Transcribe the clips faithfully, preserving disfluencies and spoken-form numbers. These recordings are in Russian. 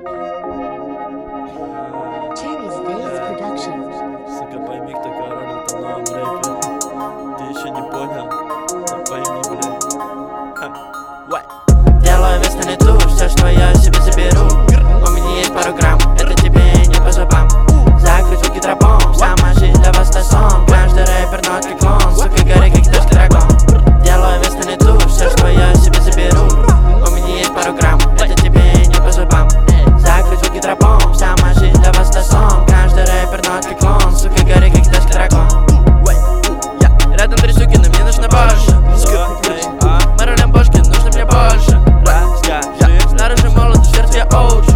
Cherry's Days Production. Сука, пойми, кто король в этом новом рэпе. Ты еще не понял? Ну пойми, блядь. Делаю весь на лету, все, что я себе заберу. У меня есть пару грамм, это тебе не по зубам. Закрыть звуки тропом, сама жизнь для вас сон. Каждый рэпер нот как клон, сука, гори как тяжкий дракон. Делаю весь на лету, все, что я себе заберу. У меня есть пару грамм, это тебе не по зубам. Закрыть звуки тропом, сама жизнь для вас сон. Каждый рэпер нот как клон, сука, гори как тяжкий дракон. Рядом три суки, но мне нужно больше. Мы рулим бошки, нужно мне больше. Снаружи молодо, в сердце я оучи.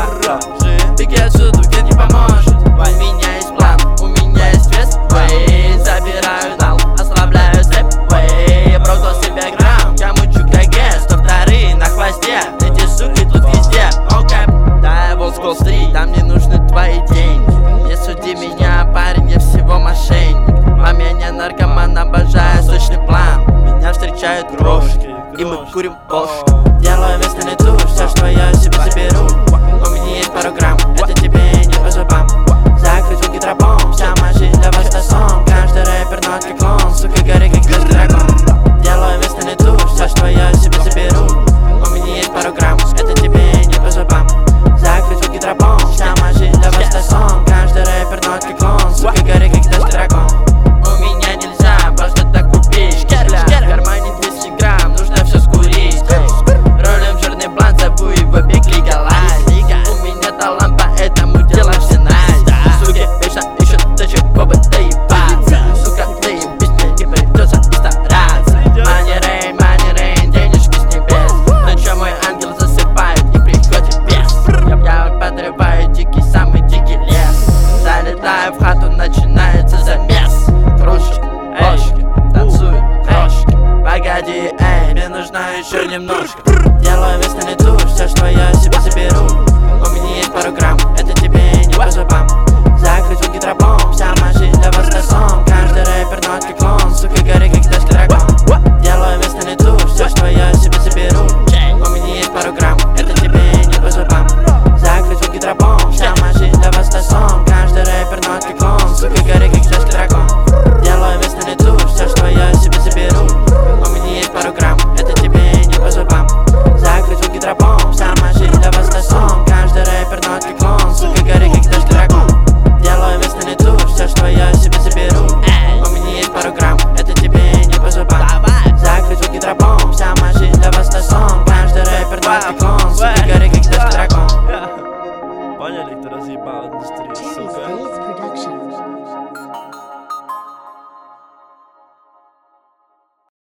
Беги отсюда, где не поможет. У меня есть план, у меня есть вес. Wey, забираю нал, ослабляю цепь. Wey, я бросил себе грамм, я мучу как гэс. Сто вторые на хвосте, эти суки тут везде. Окей, да, я волк Уолл-стрит, там не нужны твои деньги. Не суди меня, парень, я всего мошенник. Маме не наркоман, обожаю сочный план. Меня встречают крошки, и мы курим бошки. Делаю вес на лету, все, что я себе заберу. У меня есть пару грамм, это тебе не по зубам. Закрыть звуки тропом, вся моя жизнь для вас сон. Каждый рэпер нот как клон, сука, гори как тяжкий дракон. Делаю вес на лету, все, что я себе заберу. У меня есть пару грамм, это тебе не по зубам. Закрыть звуки тропом, вся моя жизнь для вас сон. Каждый рэпер нот как клон, сука, гори как тяжкий дракон. У меня нельзя просто так купить. В кармане двести грамм, нужно все скурить. Ролим жирный блант, забу его биг легалайз. У меня талант, поэтому делаем все найс. Суки вечно ищут точек, побы доебаться. Сука, заебись, мне придется и стараться. Money rain, money rain, денежки с небес. Ночью мой ангел засыпает и приходит бес. Я подрываю дикий, самый дикий лес. Залетаю в хату, начинается замес. Кружки, бошки, танцуют крошки. Погоди, эй, мне нужна еще немножко. Делаю вес на лету, все, что я себе заберу. У меня есть пару грамм, это тебе не по зубам. Закрыть звуки тропом, вся моя жизнь для вас сон. Каждый рэпер нот как клон, сука, гори как тяжкий дракон. Делаю вес на лету, все, что я себе заберу. У меня есть пару грамм, это тебе не по зубам. Закрыть звуки тропом, вся моя жизнь для вас сон. Каждый рэпер нот как клон, сука, гори как тяжкий дракон. Делаю вес на лету, все, что я себе заберу. У меня есть пару грамм, это тебе не по зубам. Закрыть звуки тропом, вся моя жизнь для вас сон. Каждый рэпер нот как клон, сука, гори как тяжкий дракон. Делаю вес на лету, все, что я себе заберу. У меня есть пару грамм, это тебе не по зубам. Закрыть звуки тропом, вся моя жизнь для вас сон. Каждый рэпер нот как клон, сука, гори как тяжкий дракон. Поняли, кто разъебал индустрию, Cherry's сука? Days Production.